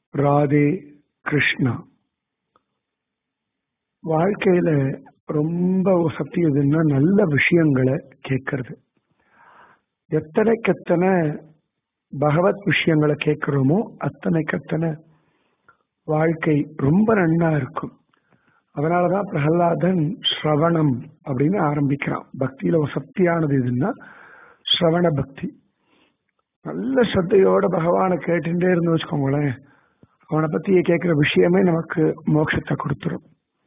ராதே கிருஷ்ணா. வாழ்க்கையில ரொம்ப சக்தி எதுன்னா நல்ல விஷயங்களை கேட்கறது. எத்தனைக்கெத்தனை பகவத் விஷயங்களை கேட்கிறோமோ அத்தனைக்கெத்தனை வாழ்க்கை ரொம்ப நன்னா இருக்கும். அதனாலதான் பிரகலாதன் ஸ்ரவணம் அப்படின்னு ஆரம்பிக்கிறான். பக்தியில ஒரு சக்தியானது எதுன்னா ஸ்ரவண பக்தி. நல்ல ஸ்ரத்தையோட பகவானை கேட்டுட்டே இருந்து வச்சுக்கோங்களேன், அவனை பத்தி கேட்கிற விஷயமே நமக்கு மோட்சத்தை கொடுத்துரும்.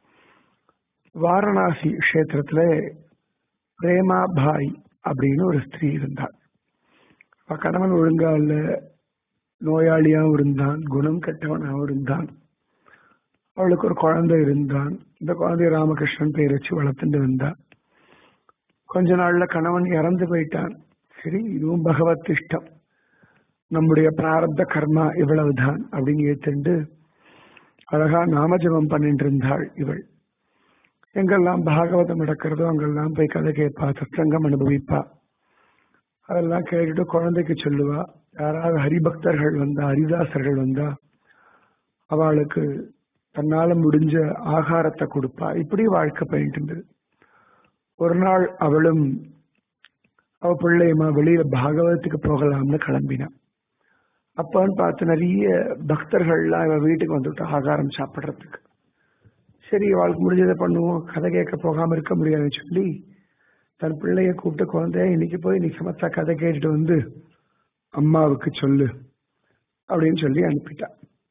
வாரணாசி கஷேத்திரத்துல பிரேமா பாய் அப்படின்னு ஒரு ஸ்திரீ இருந்தாள். கணவன் ஒழுங்கா இல்ல, நோயாளியாகவும் இருந்தான், குணம் கெட்டவனாகவும் இருந்தான். அவளுக்கு ஒரு குழந்தை இருந்தான். இந்த குழந்தைய ராமகிருஷ்ணன் பேர் வச்சு வளர்த்துட்டு வந்தான். கொஞ்ச நாள்ல கணவன் இறந்து போயிட்டான். சரி, இதுவும் பகவத் இஷ்டம், நம்முடைய பிராரப்த கர்மா இவ்வளவுதான் அப்படின்னு ஏத்துண்டு அழகா நாமஜபம் பண்ணிட்டு இருந்தாள் இவள். எங்கெல்லாம் பாகவதம் நடக்கிறதோ அங்கெல்லாம் போய் கதை கேட்பா, சத்சங்கம் அனுபவிப்பா. அதெல்லாம் கேட்டுட்டு குழந்தைக்கு சொல்லுவா. யாராவது ஹரிபக்தர்கள் வந்தா, ஹரிதாசர்கள் வந்தா அவளுக்கு தன்னால முடிஞ்ச ஆகாரத்தை கொடுப்பா. இப்படி வாழ்க்கை போயிட்டு இருந்தது. ஒரு நாள் அவளும் அவ பிள்ளையுமா வெளியில பாகவதத்துக்கு போகலாம்னு கிளம்பினான். அப்பான்னு பார்த்து நிறைய பக்தர்கள்லாம் இவ வீட்டுக்கு வந்துவிட்டா ஆகாரம் சாப்பிட்றதுக்கு. சரி, அவளுக்கு முடிஞ்சதை பண்ணுவோம், கதை கேட்க போகாம இருக்க முடியாதுன்னு சொல்லி தன் பிள்ளைய கூப்பிட்டு குழந்தை இன்னைக்கு போய் நீ சமத்தா கதை கேட்டுட்டு வந்து அம்மாவுக்கு சொல்லு அப்படின்னு சொல்லி அனுப்பிட்டா.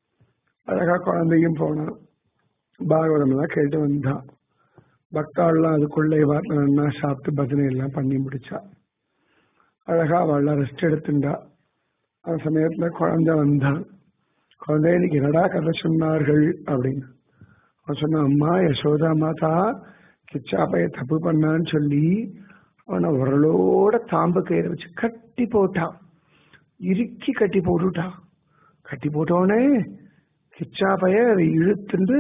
அழகா குழந்தையும் போனான், பாகவதம் எல்லாம் கேட்டு வந்தான். பக்தாள்லாம் அதுக்குள்ளே வாட்டில் நல்லா சாப்பிட்டு பஜனை எல்லாம் பண்ணி முடிச்சா. அழகா அவள்லாம் ரெஸ்ட் எடுத்துட்டா. அந்த சமயத்துல குழந்தை வந்தான். குழந்தை இன்னைக்கு என்னடா கதை சொன்னார்கள் அப்படின்னு அவன் சொன்னான். அம்மா, யசோதா மாதா கிச்சா பைய தப்பு பண்ணான்னு சொல்லி அவனை உரலோட தாம்பு கயிறு வச்சு கட்டி போட்டான், இறுக்கி கட்டி போட்டுட்டா. கட்டி போட்டோடனே கிச்சா பைய அதை இழுத்துண்டு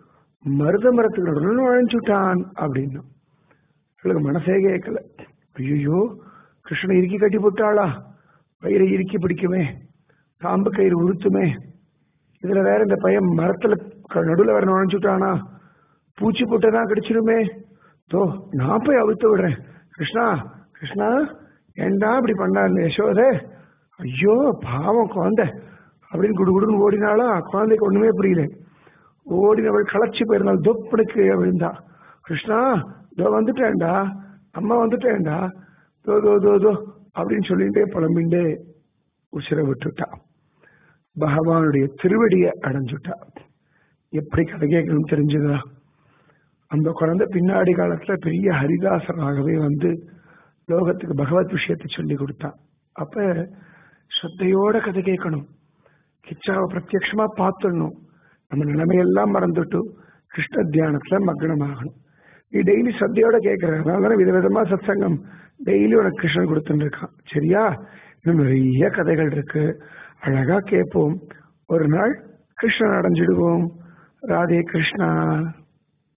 மருத மரத்துக்கு நடுவில் நுழைஞ்சுட்டான் அப்படின்னு அவளுக்கு மனசே கேட்கல. ஐயோ, கிருஷ்ணனை இறுக்கி கட்டி போட்டாளா, பயிரை இறுக்கி பிடிக்குமே, தாம்பு கயிறு உறுத்துமே, இதுல வேற இந்த பையன் மரத்துல நடுவில் வேற நுழைஞ்சுட்டானா, பூச்சி போட்டதான் கிடைச்சிருமே, தோ நான் போய் அவுத்து விடுறேன். கிருஷ்ணா கிருஷ்ணா, ஏண்டா இப்படி பண்ணாரு யசோதே, ஐயோ பாவம் குழந்தை அப்படின்னு குடுகுடுன்னு ஓடினாளா. குழந்தைக்கு ஒண்ணுமே புரியல. ஓடினவள் களைச்சி போயிருந்தாள், தொப்புனுக்கு விழுந்தா. கிருஷ்ணா தோ வந்துட்டேன்டா, அம்மா வந்துட்டேன்டா, தோ தோ தோ தோ அப்படின்னு சொல்லிட்டே புலம்பிண்டே உசிரை விட்டுட்டா. பகவானுடைய திருவடியை அடைஞ்சுட்டா. எப்படி கதை கேட்கணும்னு தெரிஞ்சுதா? அந்த குழந்தை பின்னாடி காலத்துல பெரிய ஹரிதாசனாகவே வந்து லோகத்துக்கு பகவத் விஷயத்தை சொல்லி கொடுத்தான். அப்ப ஸ்ரத்தையோட கதை கேட்கணும், கிச்சாவை பிரத்யட்சமா பார்த்துடணும், நம்ம நிலைமையெல்லாம் மறந்துட்டு கிருஷ்ண தியானத்துல மக்னமாகணும். நீ டெய்லி ஸ்ரத்தையோட கேட்கறதுனால விதவிதமா சத்சங்கம் டெய்லி உனக்கு கிருஷ்ணன் கொடுத்துட்டு இருக்கான். சரியா? இன்னும் நிறைய கதைகள் இருக்கு, அழகா கேட்போம். ஒரு நாள் கிருஷ்ணன் அடைஞ்சிடுவோம். ராதே கிருஷ்ணா.